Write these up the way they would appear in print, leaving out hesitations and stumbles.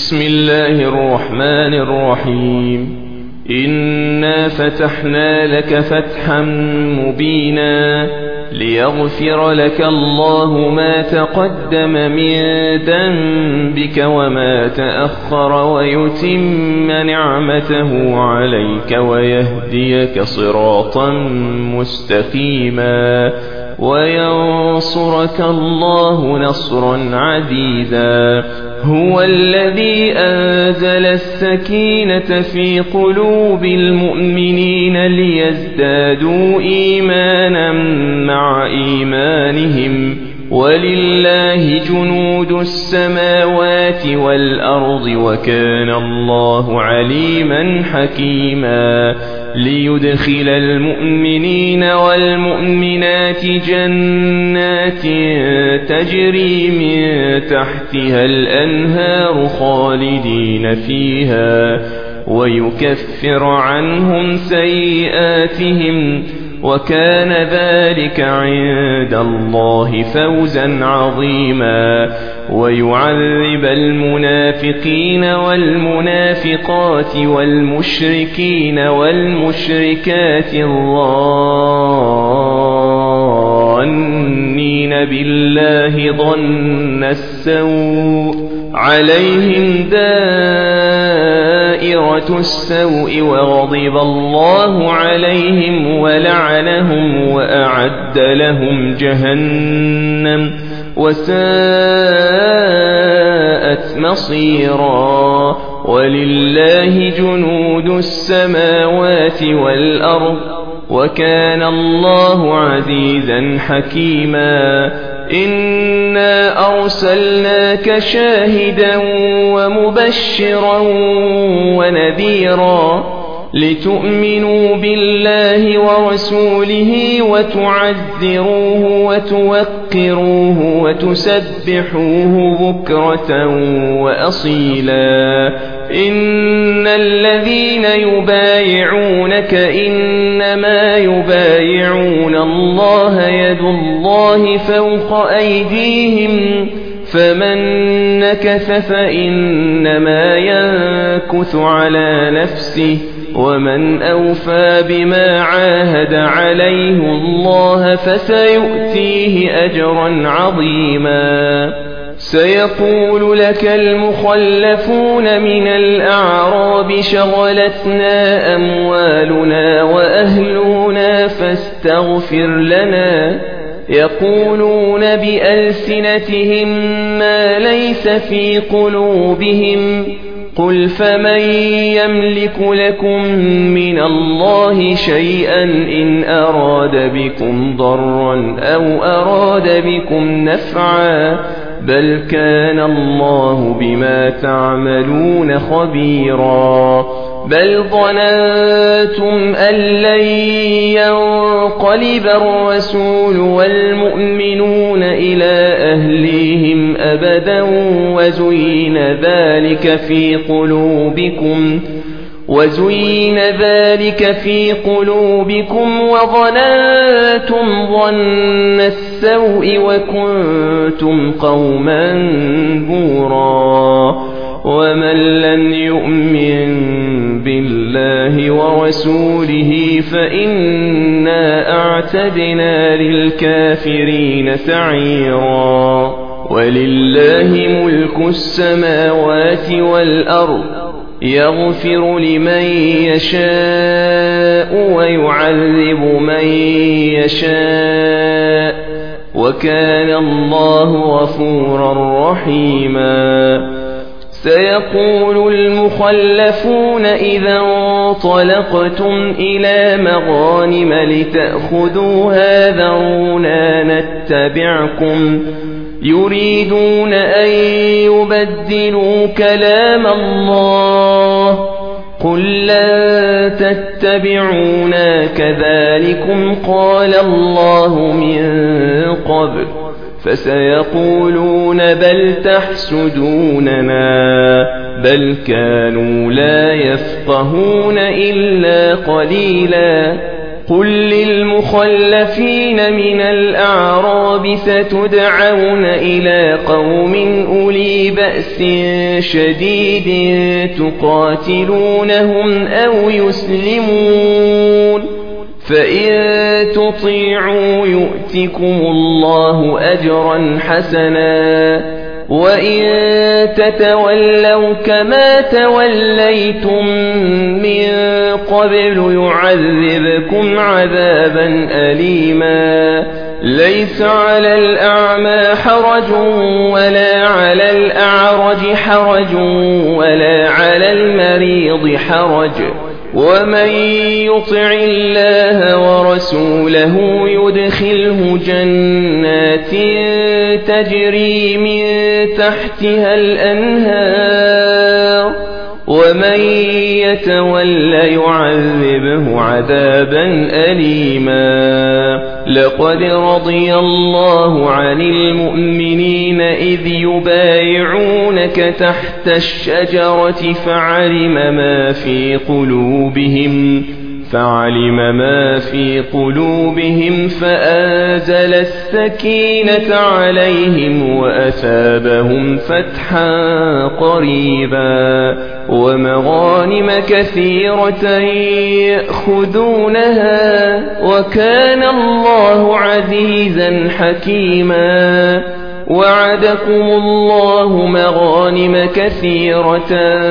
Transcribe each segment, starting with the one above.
بسم الله الرحمن الرحيم. إنا فتحنا لك فتحا مبينا ليغفر لك الله ما تقدم من ذنبك وما تأخر ويتم نعمته عليك ويهديك صراطا مستقيما وينصرك الله نصرا عزيزا. هو الذي أنزل السكينة في قلوب المؤمنين ليزدادوا إيمانا مع إيمانهم ولله جنود السماوات والأرض وكان الله عليما حكيما. ليدخل المؤمنين والمؤمنات جنات تجري من تحتها الأنهار خالدين فيها ويكفر عنهم سيئاتهم وكان ذلك عند الله فوزا عظيما. ويعذب المنافقين والمنافقات والمشركين والمشركات الظانين بالله ظن السوء عليهم دائرة السوء وغضب الله عليهم ولعنهم وأعد لهم جهنم وساءت مصيرا. ولله جنود السماوات والأرض وكان الله عزيزا حكيما. إنا أرسلناك شاهدا ومبشرا ونذيرا لتؤمنوا بالله ورسوله وتعزروه وتوقروه وتسبحوه بكرة وأصيلا. إن الذين يبايعونك إنما يبايعون الله يد الله فوق أيديهم فمن نكث فإنما ينكث على نفسه ومن أوفى بما عاهد عليه الله فسيؤتيه أجرا عظيما. سيقول لك المخلفون من الأعراب شغلتنا أموالنا وأهلنا فاستغفر لنا يقولون بألسنتهم ما ليس في قلوبهم قل فمن يملك لكم من الله شيئا إن أراد بكم ضرا أو أراد بكم نفعا بل كان الله بما تعملون خبيرا. بل ظننتم أن لن ينقلب الرسول والمؤمنون إلى أهليهم أبدا وزين ذلك في قلوبكم وظننتم ظن السوء وكنتم قوما بورا. ومن لم يؤمن بالله ورسوله فإنا أعتدنا للكافرين سعيرا. ولله ملك السماوات والأرض يغفر لمن يشاء ويعذب من يشاء وكان الله غفورا رحيما. سيقول المخلفون إذا انطلقتم إلى مغانم لتأخذوها ذرونا نتبعكم يريدون أن يبدلوا كلام الله قل لن تتبعونا كذلكم قال الله من قبل فسيقولون بل تحسدوننا بل كانوا لا يفقهون إلا قليلا. قل للمخلفين من الأعراب ستدعون إلى قوم أولي بأس شديد تقاتلونهم أو يسلمون فإن تطيعوا يؤتكم الله أجرا حسنا وإن تتولوا كما توليتم من قبل يعذبكم عذابا أليما ليس على الأعمى حرج ولا على الأعرج حرج ولا على المريض حرج ومن يطع الله ورسوله يدخله جنات تجري من تحتها الأنهار ومن يتول يعذبه عذابا أليما لقد رضي الله عن المؤمنين إذ يبايعونك تحت الشجرة فعلم ما في قلوبهم فأنزل السكينة عليهم وأثابهم فتحا قريبا ومغانم كثيرة يأخذونها وكان الله عزيزا حكيما وعدكم الله مغانم كثيرة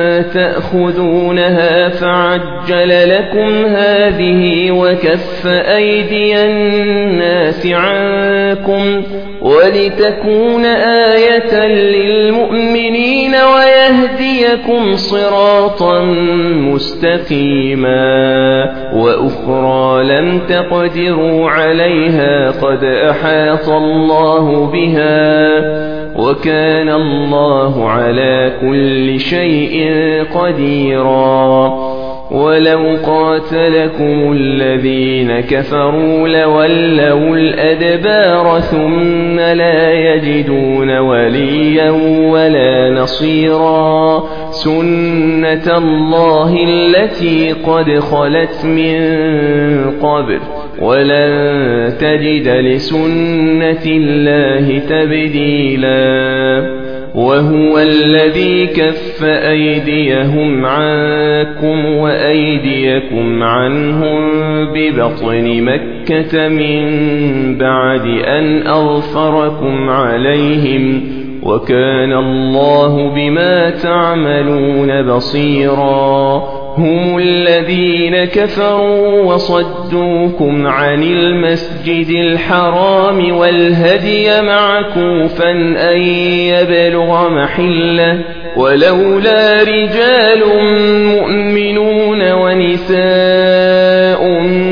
تأخذونها فعجل لكم هذه وكف أيدي الناس عنكم ولتكون آية للمؤمنين ويهديكم صراطا مستقيما وأخرى لم تقدروا عليها قد أحاط الله بها وكان الله على كل شيء قديرا ولو قاتلكم الذين كفروا لولوا الأدبار ثم لا يجدون وليا ولا نصيرا سنة الله التي قد خلت من قبل ولن تجد لسنة الله تبديلا وهو الذي كف أيديهم عنكم وأيديكم عنهم ببطن مكة من بعد أن أظفركم عليهم وكان الله بما تعملون بصيرا هم الذين كفروا وصدوكم عن المسجد الحرام والهدي معكوفا أن يبلغ محله ولولا رجال مؤمنون ونساء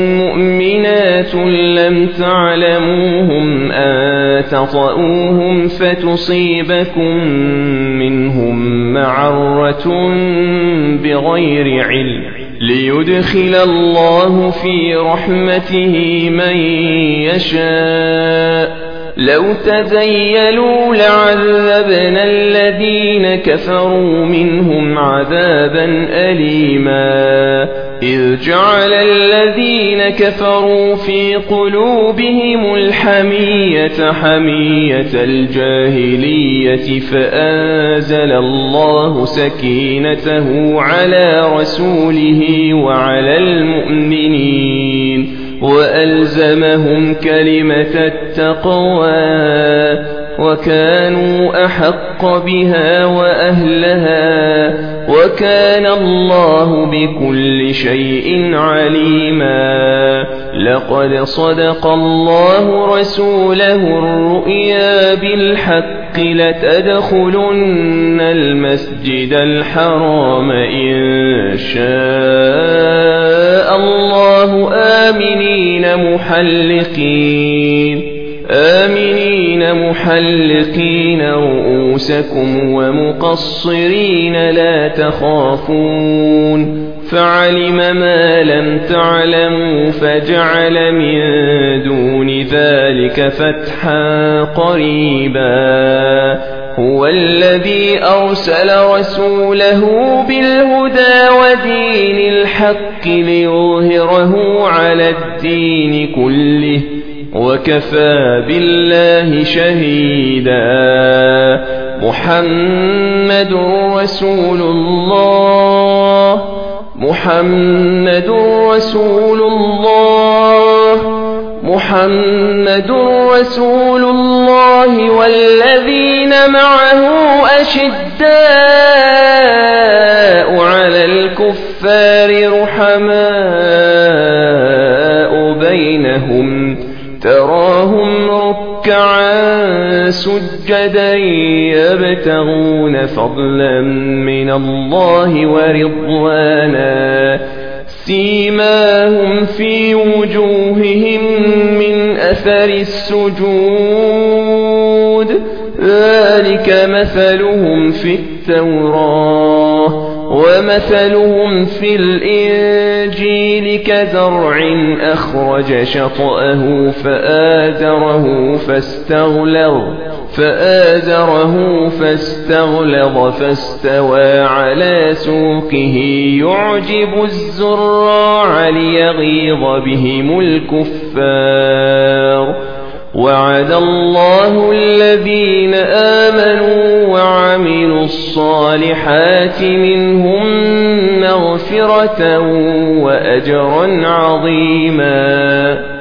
مؤمنات لم تعلموهم أن تطؤوهم فتصيبكم منهم معرة بغير علم ليدخل الله في رحمته من يشاء لو تزيلوا لعذبنا الذين كفروا منهم عذابا أليما إذ جعل الذين كفروا في قلوبهم الحمية حمية الجاهلية فأنزل الله سكينته على رسوله وعلى المؤمنين وألزمهم كلمة التقوى وكانوا أحق بها وأهلها وكان الله بكل شيء عليما لقد صدق الله رسوله الرؤيا بالحق لتدخلن المسجد الحرام إن شاء الله آمنين محلقين آمنين محلقين رؤوسكم ومقصرين لا تخافون فعلم ما لم تعلموا فجعل من دون ذلك فتحا قريبا هو الذي أرسل رسوله بالهدى ودين الحق ليظهره على الدين كله وكفى بالله شهيدا محمد رسول الله محمد رسول الله محمد رسول الله والذين معه أشداء على الكفار رحماء بينهم تراهم ركعا سجدا يبتغون فضلا من الله ورضوانا سيماهم في وجوههم من أثر السجود ذلك مثلهم في التوراة ومثلهم في الإنجيل كزرع أخرج شطأه فآزره فاستغلظ فاستوى على سوقه يعجب الزراع ليغيظ بهم الكفار وعد الله الذين آمنوا وعملوا الصالحات منهم مغفرة وأجرا عظيما